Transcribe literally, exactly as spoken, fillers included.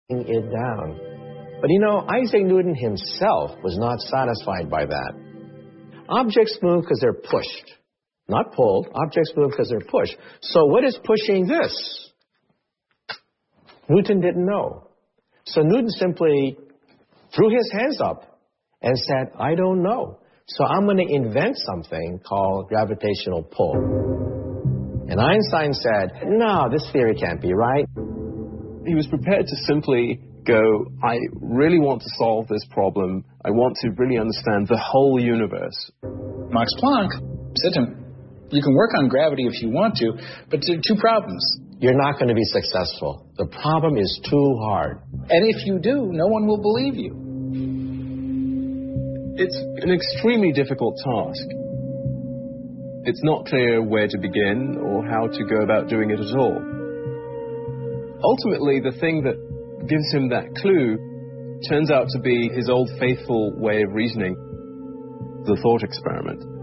it down. But you know, Isaac Newton himself was not satisfied by that. Objects move because they're pushed, not pulled. Objects move because they're pushed. So what is pushing this? Newton didn't know. So Newton simply threw his hands up and said, I don't know. So I'm going to invent something called gravitational pull. And Einstein said, no, this theory can't be right. He was prepared to simply go, I really want to solve this problem. I want to really understand the whole universe. Max Planck said to him, you can work on gravity if you want to, but there are two problems. You're not going to be successful. The problem is too hard. And if you do, no one will believe you. It's an extremely difficult task. It's not clear where to begin or how to go about doing it at all. Ultimately, the thing that gives him that clue turns out to be his old faithful way of reasoning, the thought experiment.